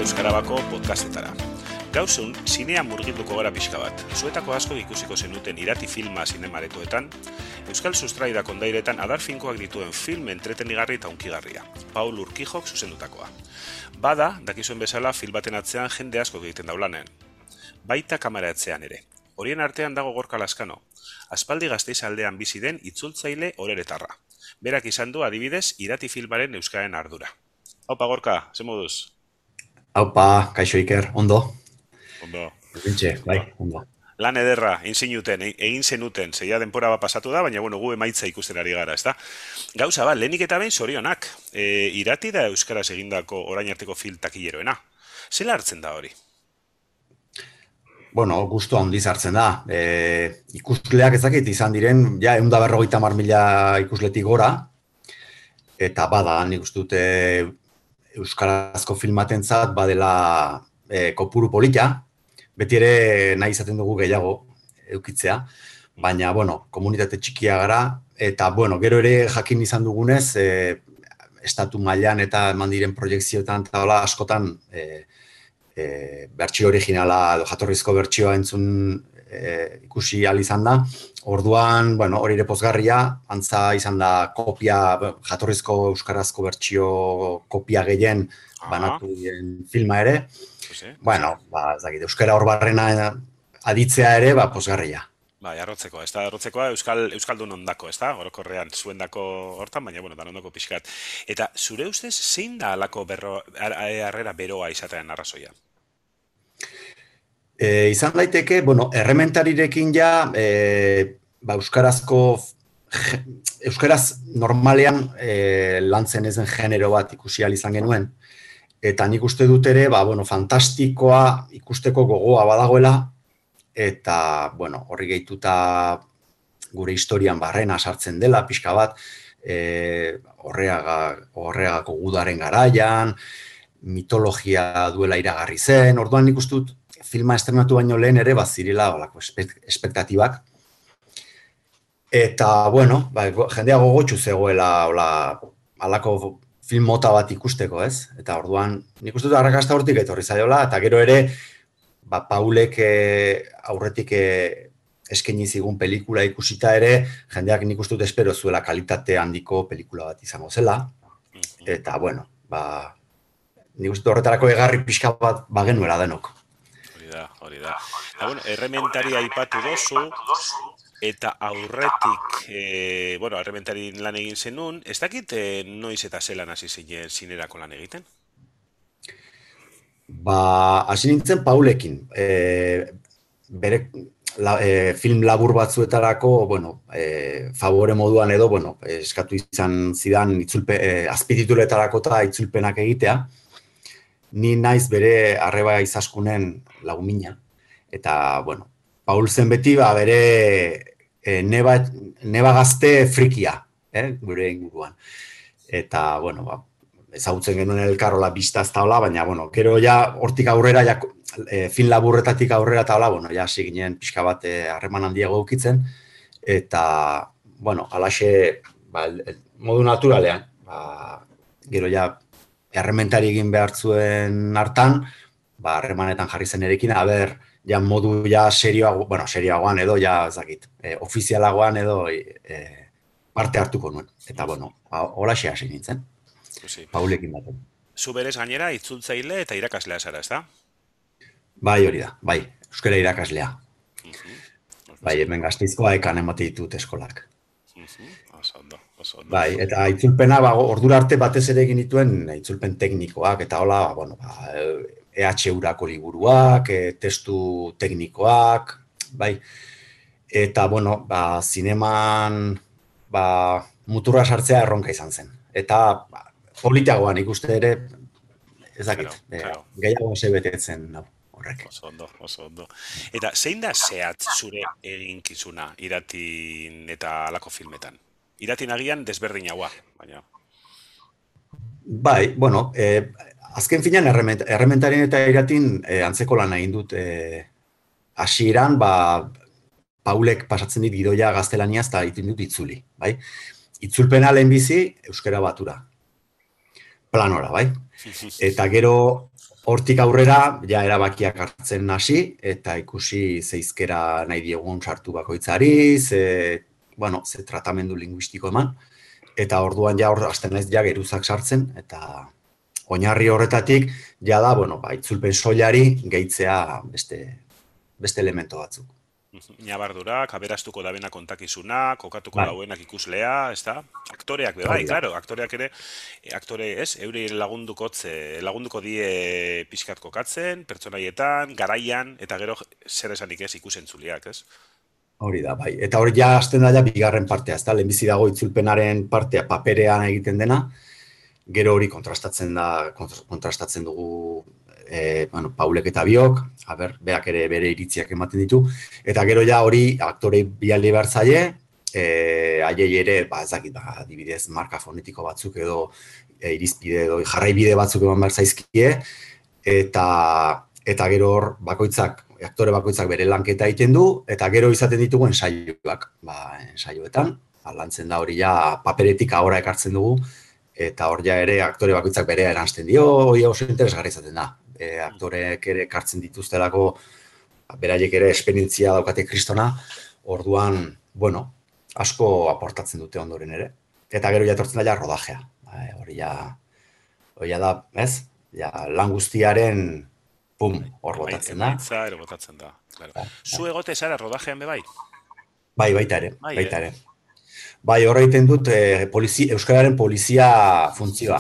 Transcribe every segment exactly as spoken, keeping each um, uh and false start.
Euskarabako podcastetara. Gauzun, zinea murgilduko gara pixka bat. Zuetako asko ikusiko zenuten Irati filma zinemaretoetan, Euskal Sustraida kondairetan adarfinkoak dituen film entretenigarri eta unkigarria. Paul Urquijok zuzendutakoa. Bada, dakizuen bezala, film baten atzean jende asko egiten daulanen. Baita kamera atzean ere. Horien artean dago Gorka Laskano. Aspaldi Gasteiz aldean bizi den itzultzaile oreretarra. Berak izan du adibidez Irati filmaren euskaren ardura. Haupa Gorka, ze moduz? Haupa, kaixo Iker, ondo? Ondo. Bintxe, bai, ondo. Lan ederra, egin zinuten, egin zenuten, zeia denpora bat pasatu da, baina bueno, gu emaitza ikusten ari gara, ezta? Gauza ba, lehenik eta behin zorionak. E, Irati da euskaraz egindako orain arteko film takileroena. Zela hartzen da hori? Bueno, gustu handiz hartzen da. E, ikusleak ezakit izan diren, ja, ehun eta berrogeita hamar mila ikusletik gora, eta bada, nik uste dute euskarazko filmatentzat badela e, kopuru polita, beti ere nahi izaten dugu gehiago eukitzea, baina, bueno, komunitate txikia gara, eta, bueno, gero ere jakin izan dugunez, e, estatu mailan eta eman diren proiekzioetan eta hola askotan e, e, bertsio originala, jatorrizko bertsioa entzun e, ikusi ahal izan da. Orduan, bueno, hori ere pozgarria, antza izan da kopia, jatorrizko euskarazko bertsio kopia gehien banatu dien filma ere. Bueno, ba, ez dakit, euskara hor barrena aditzea ere, ba, pozgarria. Bai, arrotzeko, ez da, arrotzekoa Euskal, Euskaldun ondako, ez da, orokorrean zuendako hortan, baina, bueno, dan ondako pixkat. Eta zure ustez, zein da alako berro, harrera beroa izatean arrazoia? E, izan daiteke, bueno, errementarirekin ja, e, ba, euskarazko, euskaraz normalean e, lantzen ezen genero bat ikusi ahal izan genuen, eta nik uste dut ere, ba, bueno, fantastikoa ikusteko gogoa badagoela, eta, bueno, horri gehituta gure historian barrena sartzen dela, pixka bat, e, horreaga, horreagako gudaren garaian, mitologia duela iragarri zen, orduan nik uste dut, filma estrenatu baino lehen ere, bazirela olako espektatibak. Eta, bueno, ba, jendea gogotsu zegoela ola, alako film mota bat ikusteko, ez? Eta orduan, nik uste dut arrakasta hortik etorri zaiola, eta gero ere, ba, Paulek e, aurretik e, eskaini zigun pelikula ikusita ere, jendeak nik uste dut espero zuela kalitate handiko pelikula bat izango zela. Eta, bueno, ba, nik uste dut horretarako egarri pixka bat bagenuela denok. Da, hori da. Da, bueno, errementari aipatu dozu, eta aurretik, e, bueno, errementari lan egin zenun, ez dakit e, noiz eta zelan hasi zinen zinerako lan egiten? Ba, hasi nintzen Paulekin. E, bere la, e, film labur batzuetarako, bueno, e, favore moduan edo, bueno, eskatu izan zidan itzulpe, e, azpitituletarako eta itzulpenak egitea. Ni naiz bere arreba izaskunen lagumina. Eta, bueno, Paul zen beti, ba, bere e, neba, neba gazte frikia, eh, gure inguruan. Eta, bueno, ba, ezagutzen genuen elkarrola bizta ez taola, baina, bueno, gero ja, hortik aurrera, ja, e, fin laburretatik aurrera taola, bueno, ja, ziginen pixka bat harreman handiago eukitzen, eta, bueno, alaxe, ba, modu naturalean, ba, gero ja, errementari egin behar zuen hartan, ba, harremanetan jarri zen erekin, aber, ja modu ja serioago, bueno, serioagoan edo, ja, ezakit, e, ofizialagoan edo e, parte hartuko nuen. Eta, bueno, holaxe hasi nintzen, sí. Paulekin baten. Zu berez gainera, itzultzaile eta irakaslea zara, ez da? Bai, hori da, bai, euskara irakaslea. Uh-huh. Bai, hemen Gasteizkoa ekan emate ditut eskolak. Uh-huh. Oso ondo. Bai, eta itzulpena, ba, ordura arte batez ere egin dituen itzulpen teknikoak, eta hola, ba, bueno, ba, E H U-rako liburuak, e, testu teknikoak, bai, eta, bueno, ba, zineman, ba, muturra sartzea erronka izan zen. Eta, ba, politagoan ikuste ere, ez dakit, claro, claro. E, gehiago zebetetzen, no, horrek. Oso ondo, oso ondo. Eta zein da zehat zure eginkizuna Iratin eta alako filmetan? Iratin agian desberdinagoa, baina. Bai, bueno, eh, azken finean errement, errementarien eta Iratin eh, antzeko lan egin dut eh, hasieran, ba, Paulek pasatzen dit gidoia gaztelaniaz eta egiten dut itzuli, bai? Itzulpena lehenbizi euskara batura. planora, bai? Eta gero hortik aurrera, ja erabakiak hartzen hasi, eta ikusi zeizkera nahi diegun sartu bakoitzari, ze, bueno, ze tratamendu linguistiko eman, eta orduan ja hor hasten naiz ja geruzak sartzen, eta oinarri horretatik, ja da, bueno, ba, itzulpen soilari gehitzea beste, beste elemento batzuk. Nabardurak, aberastuko dabena kontakizuna, kokatuko dauenak ikuslea, ez da? Aktoreak, be, bai, claro, aktoreak ere, aktore, ez, euri lagunduko, lagunduko die pixkat kokatzen, pertsonaietan, garaian, eta gero zer esanik ez ikusentzuliak, ez? Hori da, bai. Eta hori ja hasten da ja bigarren partea, ez da? Lehenbizi dago itzulpenaren partea paperean egiten dena, gero hori kontrastatzen da, kontrastatzen dugu E, bueno, Paulek eta biok, aber, beak ere bere iritziak ematen ditu, eta gero ja hori aktorei bialdi behar zaie, e, haiei ere, ba, ez dakit, ba, adibidez, marka fonetiko batzuk edo e, irizpide edo jarraibide batzuk eman behar zaizkie, eta, eta gero hor bakoitzak, aktore bakoitzak bere lanketa egiten du, eta gero izaten ditugu ensaioak, ba, ensaioetan, ba, lantzen da hori ja paperetik ahora ekartzen dugu, eta hor ja ere aktore bakoitzak berea eransten dio, hori oso interesgarri izaten da. E, aktoreek ere kartzen dituztelako, beraiek ere esperientzia daukate kristona, orduan, bueno, asko aportatzen dute ondoren ere. Eta gero jatortzen da ja rodajea. E, hori ja, hori ja da, ez? Ja, lan guztiaren, pum, hor botatzen da. Emaitza, ero botatzen da, claro. Zu egote zara rodajean be bai? Bai, baita ere, baita ere. Bai, horre egiten dut eh, polizi, Euskararen polizia funtzioa.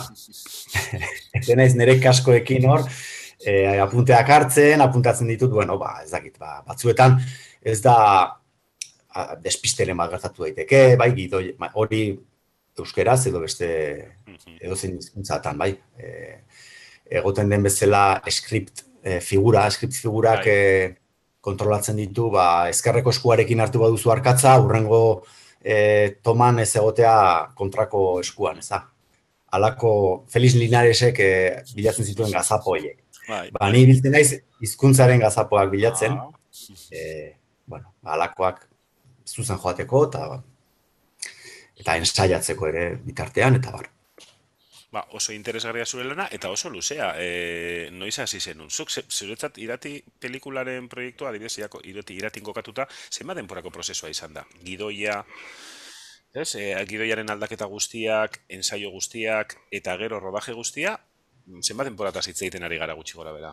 Ez naiz nire kaskoekin hor, eh, apunteak hartzen, apuntatzen ditut, bueno, ba, ez dakit, ba, batzuetan ez da a, despisteren bat gertatu daiteke, bai, gidoi, hori euskeraz edo beste edozein hizkuntzatan, bai. E, egoten den bezala script e, figura, script figurak e, kontrolatzen ditu, ba, ezkerreko eskuarekin hartu baduzu arkatza, hurrengo e, toman ez egotea kontrako eskuan, ez da. Halako Felix Linaresek e, bilatzen zituen gazapo horiek. Ba, ni biltzen naiz hizkuntzaren gazapoak bilatzen, e, bueno, halakoak zuzen joateko eta eta ensaiatzeko ere bitartean, eta bar. Ba, oso interesgarria zure lana, eta oso luzea, e, noiz hasi zenun. Zuk, zuretzat irati pelikularen proiektua, adibidez, irati, iratin kokatuta, zenbat denporako prozesua izan da? Gidoia, ez, e, gidoiaren aldaketa guztiak, ensaio guztiak, eta gero rodaje guztia, zenbat denporataz hitz egiten ari gara gutxi gora bera?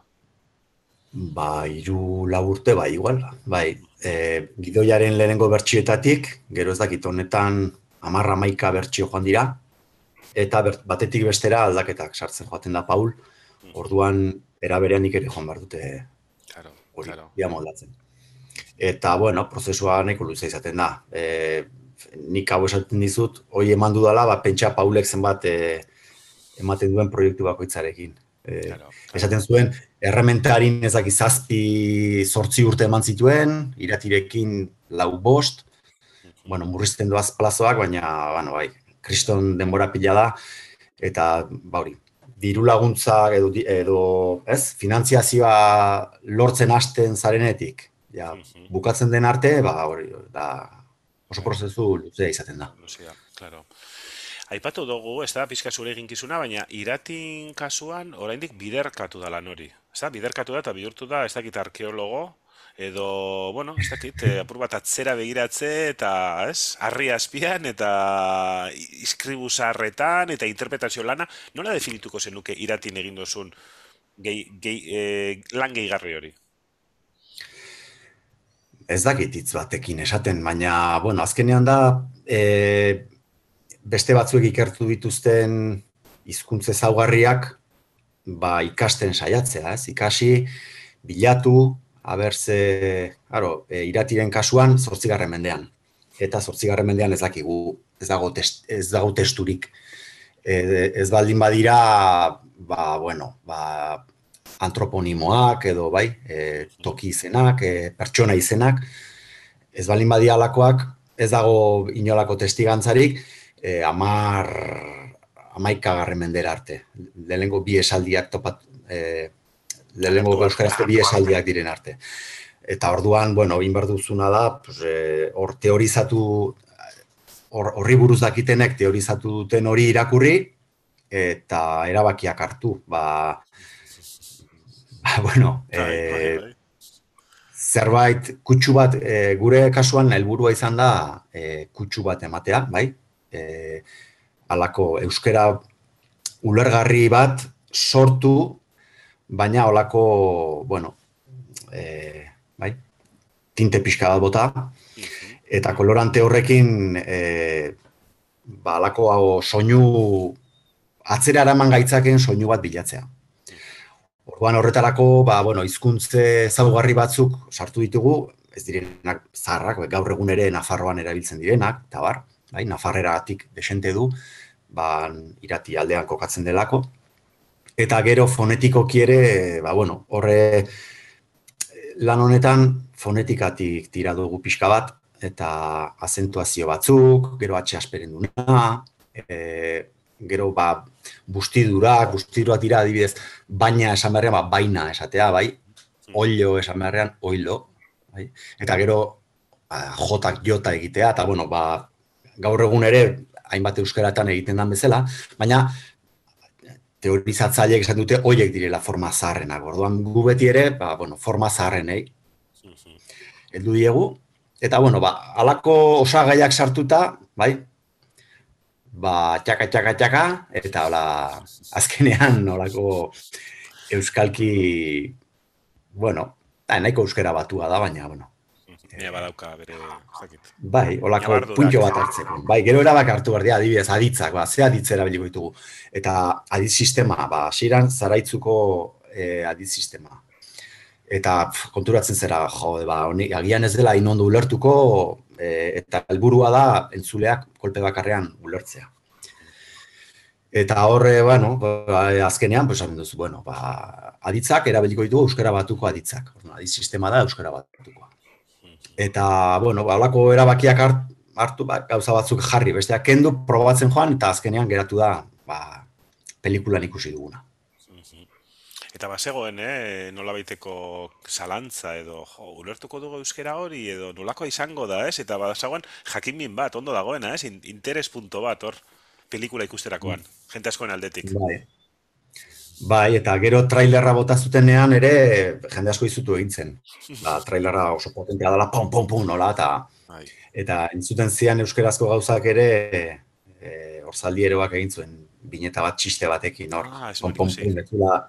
Ba, hiru lau urte, bai, igual. Bai, e, gidoiaren lehenengo bertsioetatik, gero ez dakit honetan hamarra hamaika bertsio joan dira, eta batetik bestera aldaketak sartzen joaten da Paul, orduan eraberean nik ere joan behar dute hori, dia moldatzen. Eta, bueno, prozesua nahiko luze izaten da. E, nik hau esaten dizut, hori eman dudala, ba, pentsa Paulek zenbat e, ematen duen proiektu bakoitzarekin. E, claro, claro. Esaten zuen, errementarin ezak izazpi zortzi urte eman zituen, iratirekin lau bost, bueno, murrizten doaz plazoak, baina, bueno, bai, kriston denbora pila da, eta, ba hori, diru laguntza edo, edo ez, finantziazioa lortzen hasten zarenetik, ja, bukatzen den arte, ba hori, da, oso prozesu luzea izaten da. Luzea, claro. Aipatu dugu, ez da, pizka zure eginkizuna, baina iratin kasuan oraindik biderkatu da lan hori. Ez da, biderkatu da eta bihurtu da, ez dakit arkeologo, edo, bueno, ez dakit, apur bat atzera begiratze eta, ez, harri azpian eta iskribu zaharretan eta interpretazio lana, nola definituko zenuke iratin egin dozun gehi, gehi, eh, lan gehigarri hori? Ez dakit hitz batekin esaten, baina, bueno, azkenean da, e, beste batzuek ikertu dituzten hizkuntza ezaugarriak ba, ikasten saiatzea, ez? Ikasi, bilatu, aber ze, claro, e, iratiren kasuan zortzigarren mendean. Eta zortzigarren mendean ez dakigu, ez dago, test, ez dago testurik. E, ez baldin badira, ba, bueno, ba, antroponimoak edo, bai, e, toki izenak, e, pertsona izenak, ez baldin badia alakoak, ez dago inolako testigantzarik, e, amar, amaikagarren mendera arte. Lehenengo bi esaldiak topat, e, lehenengo euskarazko bi esaldiak diren arte. Eta orduan, bueno, egin behar duzuna da, pues, e, hor teorizatu, horri buruz dakitenek teorizatu duten hori irakurri, eta erabakiak hartu. Ba, ba bueno, Bai, bai, e, bai. zerbait kutsu bat, e, gure kasuan helburua izan da e, kutsu bat ematea, bai? E, halako euskera ulergarri bat sortu, baina holako, bueno, e, bai, tinte pixka bat bota, Mhm. eta kolorante horrekin e, ba, halako hau soinu atzera eraman gaitzaken soinu bat bilatzea. Orduan horretarako, ba, bueno, hizkuntze ezaugarri batzuk sartu ditugu, ez direnak zaharrak, gaur egun ere Nafarroan erabiltzen direnak, eta bar, bai, Nafarreratik desente du, ba, irati aldean kokatzen delako. Eta gero fonetikoki ere, ba, bueno, horre lan honetan fonetikatik tira dugu pixka bat, eta azentuazio batzuk, gero atxe asperen duna, e, gero ba, bustidurak, bustidurak dira adibidez, baina esan beharrean, ba, baina esatea, bai, oilo esan beharrean, oilo, bai, eta gero ba, jotak jota egitea, eta bueno, ba, gaur egun ere, hainbat euskaratan egiten den bezala, baina teorizatzaileek esan dute hoiek direla forma zaharrenak. Orduan gu beti ere, ba, bueno, forma zaharrenei heldu diegu, eta bueno, ba, halako osagaiak sartuta, bai, ba, txaka, txaka, txaka, eta hola, azkenean holako euskalki, bueno, da, nahiko euskara batua da, baina, bueno. Nia badauka bere, ez dakit. Bai, holako Ñabardurak. puntxo bat hartzeko. Bai, gero erabak hartu behar dira, adibidez, aditzak, ba, ze aditz erabiliko ditugu. Eta aditz sistema, ba, hasieran zaraitzuko eh, aditz sistema. Eta pf, konturatzen zera, jo, ba, honi, agian ez dela inondo ulertuko, eh, eta helburua da entzuleak kolpe bakarrean ulertzea. Eta horre, bueno, ba, azkenean, pues, duzu, bueno, ba, aditzak erabiliko ditugu euskara batuko aditzak. Aditz sistema da euskara batukoa. Eta, bueno, halako erabakiak hartu, ba, gauza batzuk jarri, besteak kendu, probatzen joan, eta azkenean geratu da, ba, pelikulan ikusi duguna. Eta bazegoen, eh, nola baiteko zalantza edo, jo, ulertuko dugu euskera hori edo nolakoa izango da, ez? Eta bazegoen jakinmin bat, ondo dagoena, ez? Interes punto bat, hor, pelikula ikusterakoan, jente askoen aldetik. Bai. Bai, eta gero trailerra bota zutenean ere jende asko izutu egin zen. Ba, trailerra oso potentea dela, pum, pum, pum, nola, eta, eta entzuten zian euskerazko gauzak ere e, orzaldi eroak egin zuen, bineta bat txiste batekin, hor, Ah, pum, pum, pum, ez duela,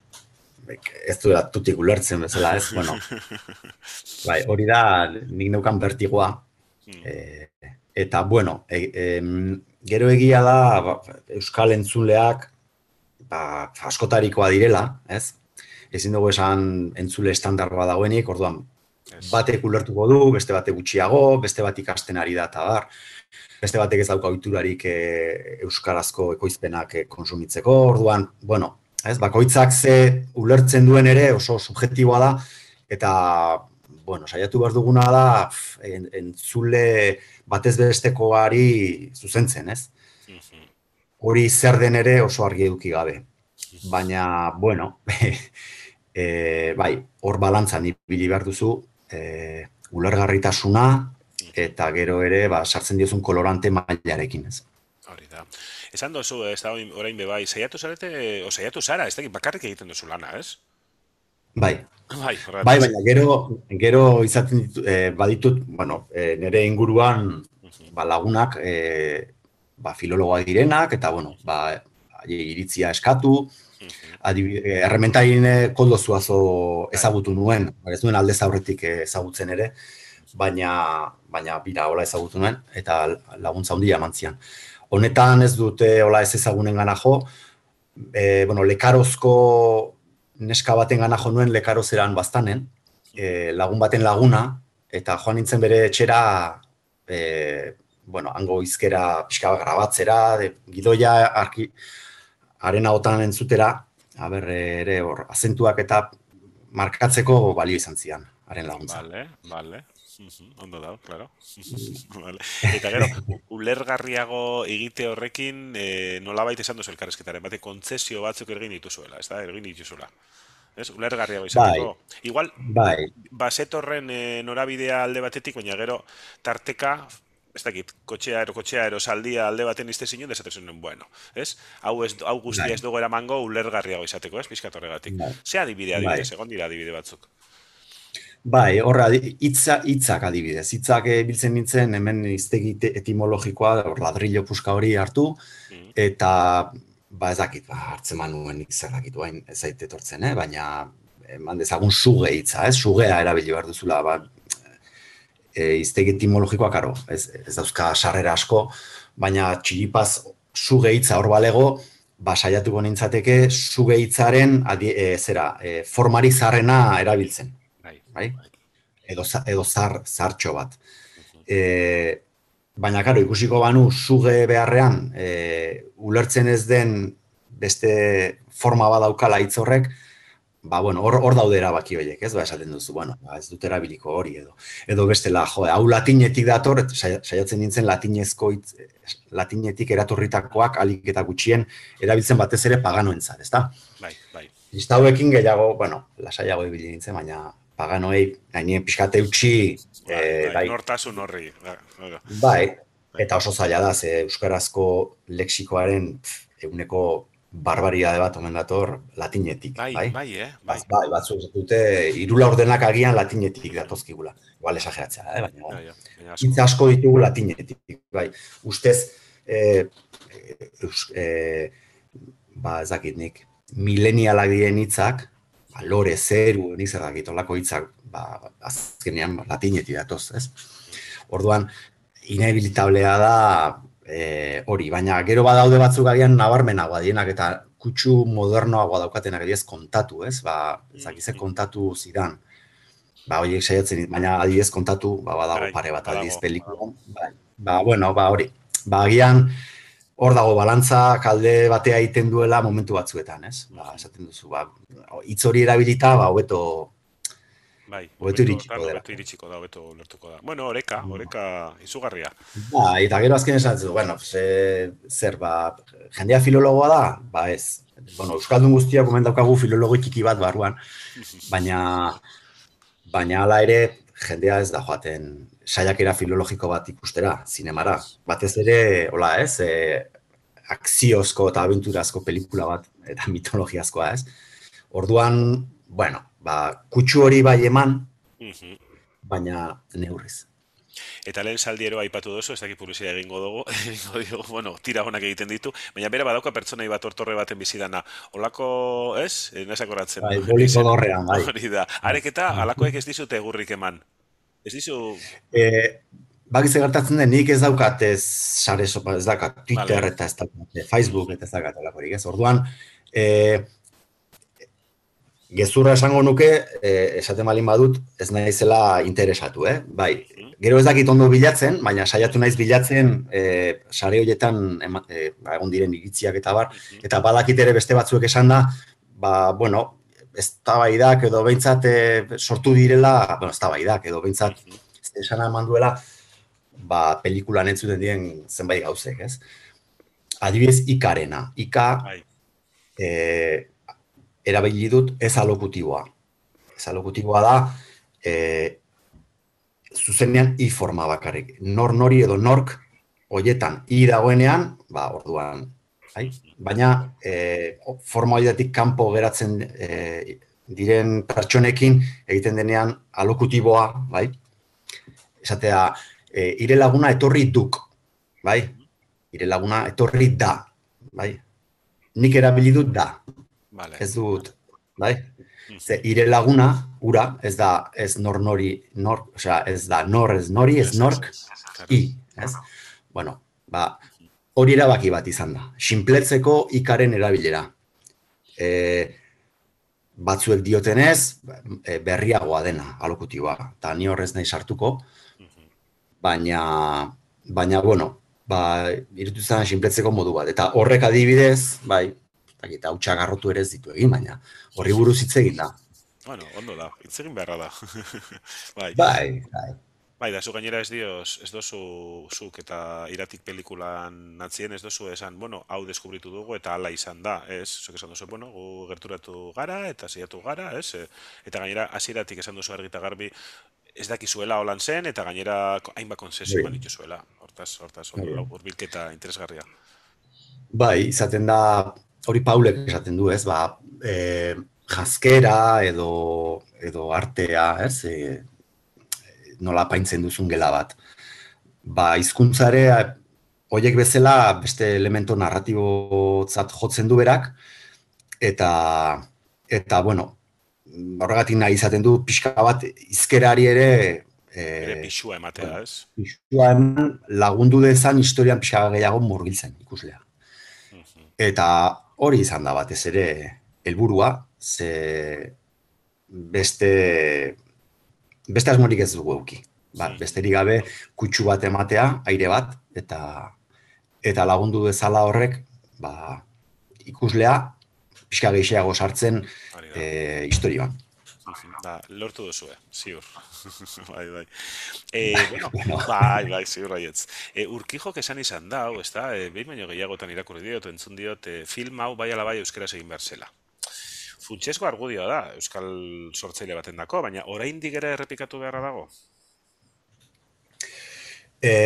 ez duela tutik ulertzen bezala, ez, bueno. Bai, hori da, nik neukan bertigoa. E, eta, bueno, e, e, gero egia da, ba, euskal entzuleak, ba, askotarikoa direla, ez? Ezin dugu esan entzule estandar bat dagoenik, orduan, batek ulertuko du, beste batek gutxiago, beste bat ikasten ari da, eta bar, beste batek ez dauka ohiturarik e, euskarazko ekoizpenak e, konsumitzeko, orduan, bueno, ez, bakoitzak ze ulertzen duen ere oso subjektiboa da, eta, bueno, saiatu behar duguna da, en, entzule batez bestekoari zuzentzen, ez? Hori zer den ere oso argi eduki gabe. Baina, bueno, e, bai, hor balantzan ibili behar duzu, e, ulergarritasuna, eta gero ere, ba, sartzen diozun kolorante mailarekin, ez. Hori da. Esan dozu, ez da, orain bebai, saiatu zarete, o saiatu zara, ez da, bakarrik egiten duzu lana, ez? Bai. Bai, bai, baina gero, gero izaten ditu, e, baditut, bueno, e, nire inguruan ba, lagunak, e, ba, filologoak direnak, eta, bueno, ba, iritzia eskatu, errementain koldo zuazo ezagutu nuen, ez nuen aldez aurretik ezagutzen ere, baina, baina bira, hola ezagutu nuen, eta laguntza handia eman zian. Honetan ez dute hola ez ezagunen gana jo, e, bueno, lekarozko neska baten gana jo nuen lekarozeran baztanen, e, lagun baten laguna, eta joan nintzen bere etxera, e, bueno, hango izkera pixka bat grabatzera, de, gidoia arki, arena otan entzutera, haber, ere, hor, azentuak eta markatzeko balio izan zian, haren laguntza. Vale, vale. Ondo da, claro. Vale. Eta gero, ulergarriago egite horrekin, e, nolabait esan duzu elkarrezketaren, bate kontzesio batzuk egin dituzuela, ez da, egin dituzuela. Ez, ulergarriago izateko. Bai, Igual, bai. basetorren e, norabidea alde batetik, baina gero, tarteka, ez dakit, kotxea ero, kotxea ero saldia alde baten izte zinen, desaten zuen, bueno, ez? Hau, ez, hau Bai, guztia ez dugu eramango ulergarriago izateko, ez? Pizkat horregatik. bai, Ze adibide bai. adibidez, egon dira adibide batzuk. Bai, horra, hitza, hitzak adibidez. Hitzak eh, biltzen nintzen, hemen hiztegi te- etimologikoa, hor ladrillo puska hori hartu, Mm, eta, ba ez dakit, ba, hartzen manuen nik zer dakit, bain ez zait etortzen, eh? Baina eman dezagun suge hitza, ez? Sugea erabili behar duzula, ba, e, hiztegi etimologikoa, karo, ez, ez dauzka sarrera asko, baina txilipaz suge hitza hor balego, ba, saiatuko nintzateke suge hitzaren adi- e, zera, e, formari zarrena erabiltzen, bai, bai? bai. Edo, za- edo zar, zartxo bat. Mhm. E, baina, karo, ikusiko banu suge beharrean, e, ulertzen ez den beste forma bat daukala hitz horrek, ba, bueno, hor, hor daude erabaki horiek, ez? Ba, esaten duzu, bueno, ba, ez dut erabiliko hori edo. Edo bestela, jo, hau latinetik dator, eta saia- saiatzen nintzen latinezko hitz, latinetik eratorritakoak alik eta gutxien erabiltzen batez ere paganoentzat, ezta? Bai, bai. Kristauekin gehiago, bueno, lasaiago ibili nintzen, baina paganoei gainien pixkate utzi, Bai, e, bai, bai, nortasun horri. Bai, bai, bai, bai. eta oso zaila da, ze euskarazko lexikoaren pf, eguneko barbaridade bat omen dator latinetik, Bai, bai? bai, eh? Bai, Baz, bai, batzuk ez dute, irula ordenak agian latinetik datozkigula. Igual esageratzea, eh? Baina, ja, bueno, ja, baina hitz asko. asko ditugu latinetik, bai. Ustez, eh, eus, eh, ba, ez dakit nik, milenialak diren hitzak, ba, lore, zeru, nik zer dakit, olako hitzak, ba, azkenean ba, latinetik datoz, ez? Orduan, inevitablea da eh, hori, baina gero badaude batzuk agian nabarmenagoa dienak eta kutsu modernoagoa daukatenak adibidez kontatu, ez? Ba, ez Mm, dakize mm. kontatu zidan. Ba, horiek saiatzen, dit, baina adibidez kontatu, ba, badago Bai, pare bat adibidez badago, badago. pelikulan. Ba, ba, bueno, ba, hori. Ba, agian hor dago balantza kalde batea egiten duela momentu batzuetan, ez? Ba, Mhm. esaten duzu, ba, hitz hori erabilita, ba, hobeto Bai, hobeto hobeto, iritsiko tan dela. hobeto iritsiko da, hobeto ulertuko da. Bueno, oreka, oreka izugarria. Ba, eta gero azken esan zu, bueno, pues, e, zer, ba, jendea filologoa da? Ba ez. Bueno, Euskaldun guztiak omen daukagu filologo txiki bat barruan, baina, baina hala ere, jendea ez da joaten saiakera filologiko bat ikustera, zinemara. Ez, Batez ez. ere, hola ez, e, akziozko eta abenturazko pelikula bat, eta mitologiazkoa ez. Orduan, bueno, ba, kutsu hori bai eman, Mhm. baina neurriz. Eta lehen saldiero aipatu duzu, ez dakit publizia egingo dugu, egingo diogu, bueno, tira honak egiten ditu, baina bera badauka pertsonai bat ortorre baten bizidana. Olako, ez? Eh, Naizak horatzen, Bai, boliko izena. dorrean, bai. Hori da. Arek eta alakoek ez dizute egurrik eman. Ez dizu, E, Bakize gertatzen den, nik ez daukat ez sare sopa, ez daukat vale. Twitter eta ez daukat eh, Facebook eta ez daukat olakorik, ez? Orduan, e, gezurra esango nuke, e, esaten balin badut, ez naizela interesatu, eh? Bai, Mhm. gero ez dakit ondo bilatzen, baina saiatu naiz bilatzen e, sare horietan ema- e, ba, egon diren iritziak eta bar, Mhm. eta badakit ere beste batzuek esan da, ba, bueno, eztabaidak edo behintzat e, sortu direla, bueno, eztabaidak edo behintzat Mhm. esan eman duela, ba, pelikulan entzuten diren zenbait gauzek, ez? Adibidez, ikarena. Ika Bai. e, erabili dut ez alokutiboa. Ez alokutiboa da, e, zuzenean i forma bakarrik. Nor nori edo nork hoietan i dagoenean, ba, orduan, bai? Baina e, forma horietik kanpo geratzen e, diren pertsonekin egiten denean alokutiboa, bai? Esatea, e, ire laguna etorri duk, bai? Ire laguna etorri da, bai? Nik erabili dut da, Vale. ez dut, bai? Mhm. Ze ire laguna, ura, ez da, ez nor nori, nor, osea, ez da nor ez nori, ez Ez, ez, nork, ez. Claro. i, ez? Bueno, ba, hori erabaki bat izan da. Sinpletzeko ikaren erabilera. E, batzuek diotenez, e, berriagoa dena, alokutiboa, eta ni horrez nahi sartuko, Mhm. baina, baina, bueno, ba, irutu zen sinpletzeko modu bat. Eta horrek adibidez, bai, eta hautsa garrotu ere ez ditu egin, baina horri buruz hitz egin da. Bueno, ondo da, hitz egin beharra da. Bai. Bai, bai. Bai, da, zu gainera ez dioz, ez dozu zuk eta iratik pelikulan natzien, ez dozu esan, bueno, hau deskubritu dugu eta hala izan da, ez? Zuk esan duzu, bueno, gu gerturatu gara eta saiatu gara, ez? E, Eta gainera hasieratik esan duzu argi eta garbi, ez dakizuela holan zen, eta gainera hainbat konzesio eman dituzuela. Hortaz, hortaz, hurbilketa interesgarria. Bai, izaten da, hori Paulek esaten du, ez, ba, e, janzkera edo, edo artea, ez, e, nola paintzen duzun gela bat. Ba, hizkuntzare, horiek bezala beste elemento narratibotzat jotzen du berak, eta, eta bueno, horregatik nahi izaten du pixka bat hizkerari ere ere pixua ematea, ez? Pixua eman lagundu dezan historian pixka gehiago murgiltzen ikuslea. Eta hori izan da batez ere helburua, ze beste beste asmorik ez dugu euki. Ba, besterik gabe kutsu bat ematea, aire bat, eta eta lagundu dezala horrek, ba, ikuslea pixka gehiago sartzen e, historioan. Da, lortu duzue, ziur. bai, bai. E, bueno, bai, bai, ziur baietz. E, Urkijok esan izan da, ez da, e, behin baino gehiagotan irakurri diot, entzun diot, e, film hau bai ala bai euskeraz egin behar zela. Funtsezko argudioa da, euskal sortzaile baten dako, baina oraindik ere errepikatu beharra dago? E,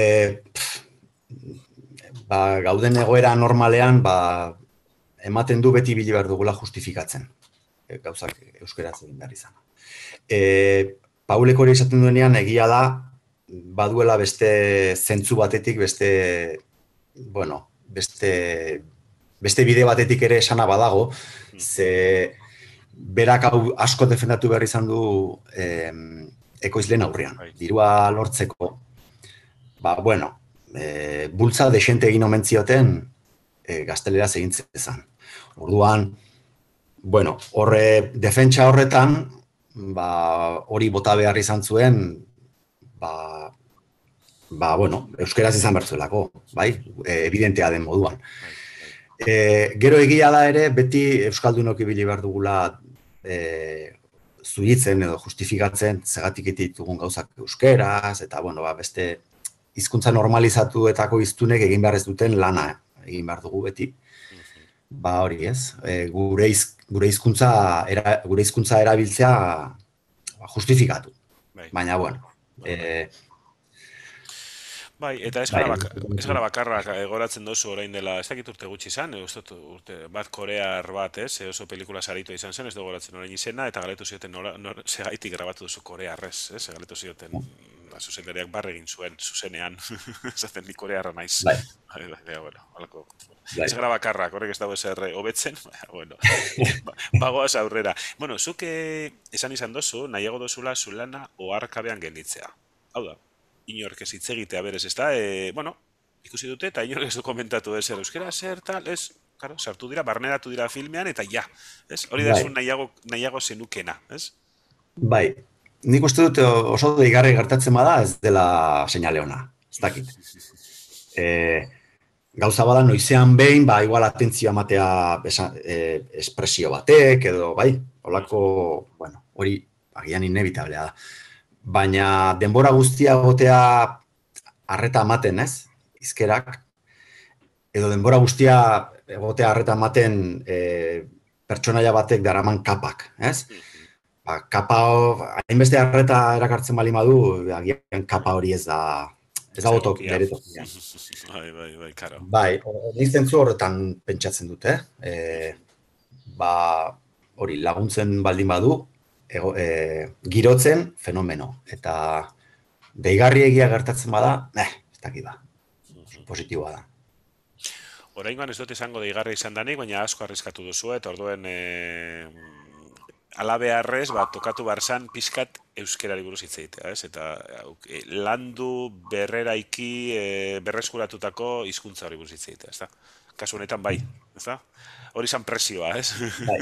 ba, gauden egoera normalean, ba, ematen du beti bili behar dugula justifikatzen. Gauzak euskeraz egin behar izan. E, Paulek hori esaten duenean egia da, baduela beste zentzu batetik, beste, bueno, beste, beste bide batetik ere esana badago, ze berak hau asko defendatu behar izan du eh, ekoizleen aurrean. Dirua lortzeko, ba, bueno, e, bultza desente egin omen zioten e, gazteleraz egin zezan. Orduan, bueno, horre, defentsa horretan, ba, hori bota behar izan zuen, ba, ba, bueno, euskeraz izan bertzuelako, bai, e, evidentea den moduan. E, gero egia da ere, beti euskaldunok ibili behar dugula e, zuritzen edo justifikatzen, zegatik ditugun gauzak euskeraz, eta, bueno, ba, beste hizkuntza normalizatuetako hiztunek egin behar ez duten lana egin behar dugu beti. Ba hori ez, e, gure, iz, gure, hizkuntza era, gure hizkuntza erabiltzea ba, justifikatu. Bai. Baina, bueno. E, bai, eta ez gara, bak, ez gara bakarrak egoratzen dozu orain dela, ez dakit urte gutxi izan, ez dut urte bat korear bat, ez, oso pelikula sarito izan zen, ez dugu goratzen orain izena, eta galetu zioten nora, nora, segaitik grabatu duzu korearrez, ez, galetu zioten, ba, zuzendariak barre egin zuen, zuzenean, esaten ni korearra naiz. Bai. Bai, bai, bueno, alako. Bai. Ez gara bakarrak, horrek ez dago ezer hobetzen, bueno, bagoaz aurrera. Bueno, zuk esan izan dozu, nahiago dozula zulana oharkabean gelditzea. Hau da, inork ez hitz egitea berez, ez da, e, bueno, ikusi dute, eta inork ez du komentatu ez, euskera zer, tal, ez, claro, sartu dira, barneratu dira filmean, eta ja, ez, hori da zuen nahiago, nahiago zenukena, ez? Bai, nik uste dut oso deigarri gertatzen bada, ez dela seinale ona, ez dakit. Eh, Gauza bada, noizean behin, ba, igual atentzioa matea e, espresio batek, edo, bai, holako, bueno, hori agian inevitablea da. Baina denbora guztia gotea arreta ematen, ez, hizkerak, edo denbora guztia egotea arreta ematen e, pertsonaia batek daraman kapak, ez? Ba, kapa, hainbeste arreta erakartzen bali madu, agian kapa hori ez da, ez da gotok, bere tokia. Bai, bai, bai, karo. Bai, nik zentzu horretan pentsatzen dute, eh? E, ba, hori laguntzen baldin badu, ego, e, girotzen fenomeno. Eta deigarri egia gertatzen bada, eh, ez dakit ba, positiboa da. Oraingoan ez dut izango deigarri izan danik, baina asko arriskatu duzu, eta orduen e, alabearrez, ba, tokatu barzan pizkat euskerari buruz hitz egitea, ez? Eta e, landu berreraiki e, berreskuratutako hizkuntza hori buruz hitz egitea, ez da? Kasu honetan bai, ez da? Hori izan presioa, ez? Bai,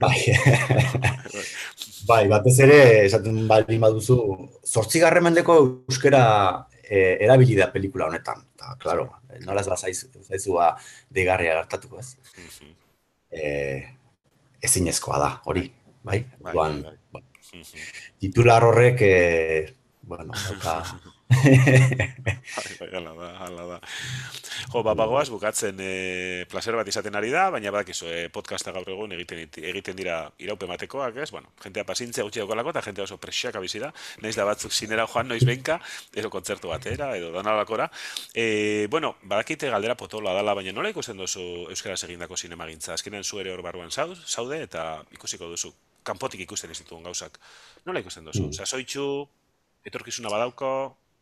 bai. Bai, batez ere, esaten baldin baduzu, zortzigarren mendeko euskera e, erabili da pelikula honetan. Eta, klaro, nola ez bazaizua deigarria gertatuko, ez? E, ezinezkoa da, hori. Bai, bai, bai, bai. Titular horrek, eh, bueno, dauka, Bai, bai, hala da, hala da. Jo, bapagoaz, bukatzen e, placer bat izaten ari da, baina badakizu, e, podcasta gaur egun egiten, egiten dira iraupe matekoak, ez? Bueno, jentea pazintzea gutxi daukalako, eta jentea oso presiak abizi da, naiz da batzuk zinera joan, noiz benka, edo kontzertu batera, edo danalakora. E, bueno, badakite galdera potola dala, baina nola ikusten duzu euskaraz egindako zinemagintza? Azkenean zu ere hor barruan zaude, eta ikusiko duzu, kanpotik ikusten ez dituen gauzak. Nola ikusten duzu? Osea, soitxu, etorkizuna badauko.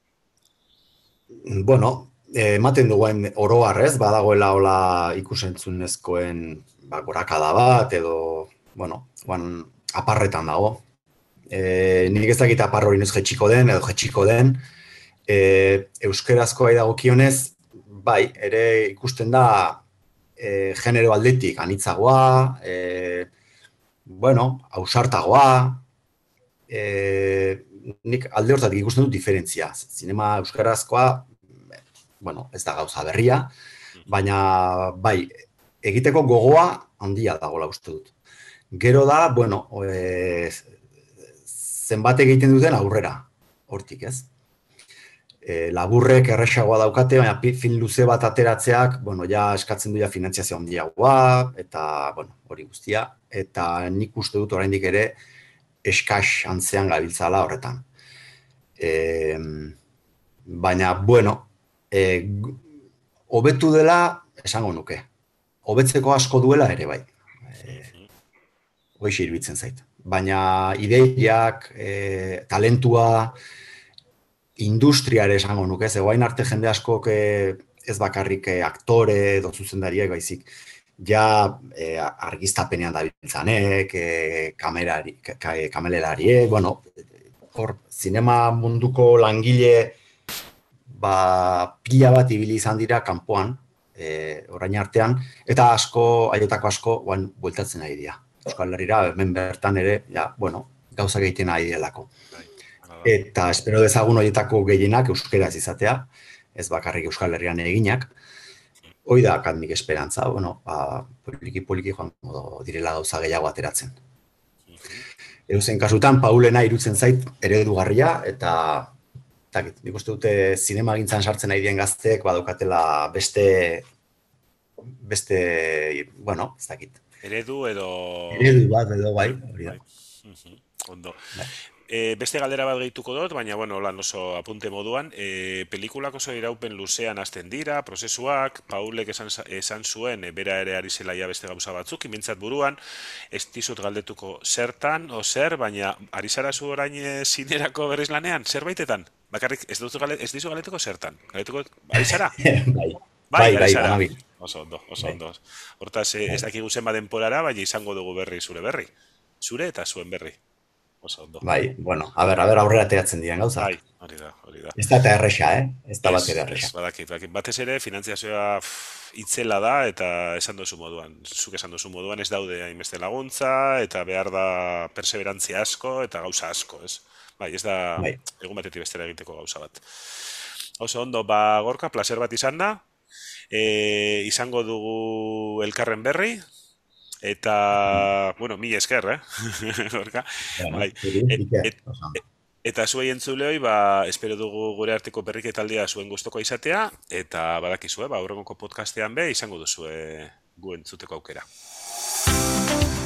Bueno, ematen duguen oroar, ez, badagoela hola ikusentzunezkoen ba, gorakada bat, edo, bueno, guan, aparretan dago. E, nik ez dakit apar hori noiz jetxiko den, edo jetxiko den, e, euskerazkoa dagokionez, bai, ere ikusten da e, genero aldetik anitzagoa, e, bueno, ausartagoa, e, nik alde hortatik ikusten dut diferentzia. Zinema euskarazkoa, bueno, ez da gauza berria, baina bai, egiteko gogoa handia dagoela uste dut. Gero da, bueno, e, zenbat egiten duten aurrera, hortik ez. E, laburrek erresagoa daukate, baina film luze bat ateratzeak, bueno, ja eskatzen du ja finantziazio handiagoa, eta, bueno, hori guztia, eta nik uste dut oraindik ere, eskas antzean gabiltzala horretan. E, baina, bueno, e, hobetu dela esango nuke. Hobetzeko asko duela ere bai. E, Hoixe irbitzen zait. Baina ideiak, e, talentua, industriare esango nuke. Zegoain arte jende askok e, ez bakarrik e, aktore edo zuzendariak baizik. Ja eh, argiztapenean dabiltzanek, eh, kamerari, ka, kamelelariek, bueno, hor, zinema munduko langile ba, pila bat ibili izan dira kanpoan, eh, orain artean, eta asko, haietako asko, guan, bueltatzen ari dira. Euskal Herrira, hemen bertan ere, ja, bueno, gauzak egiten ari delako. Eta espero dezagun horietako gehienak euskeraz izatea, ez bakarrik Euskal Herrian eginak. Hoi da akademik esperantza, bueno, ba, poliki-poliki joan direla gauza gehiago ateratzen. Eusen kasutan, Paulena irutzen zait eredugarria, eta takit, nik uste dute zinemagintzan sartzen nahi dien gazteek, badaukatela beste, beste, bueno, ez dakit. Eredu edo... Eredu bat edo bai, hori da. Ondo. E, beste galdera bat gehituko dut, baina, bueno, lan oso apunte moduan, e, pelikulak oso iraupen luzean hasten dira, prozesuak, Paulek esan, esan zuen, e, bera ere ari zela ja beste gauza batzuk, imintzat buruan, ez dizut galdetuko zertan, o zer, baina ari zara zu orain e, zinerako berriz lanean, zerbaitetan? Bakarrik, ez, gale, ez dizu galdetuko zertan? Galdetuko, ari zara? bai, bai, bai, bai, oso ondo, oso ondo. Hortaz, e, ez dakigu zenba denporara, baina izango dugu berri zure berri. Zure eta zuen berri. Bai, bueno, a ber, a ber, aurrera ateratzen diren gauza. Bai, hori da, hori da. Ez da eta erresa, eh? Ez da bat ere erresa. Ez, badakit, badakit. Batez ere, finantziazioa itzela da, eta esan duzu moduan, zuk esan duzu moduan, ez daude hainbeste laguntza, eta behar da perseverantzia asko, eta gauza asko, ez? Bai, ez da bai. Egun batetik bestera egiteko gauza bat. Oso ondo, ba, Gorka, placer bat izan da, e, izango dugu elkarren berri, eta, bueno, mi esker, eh? Gorka. Bai. Et, et, et, eta zuei entzuleoi, ba, espero dugu gure arteko berriketaldia zuen gustoko izatea, eta badakizue, ba, aurrengoko podcastean be, izango duzue gu entzuteko aukera.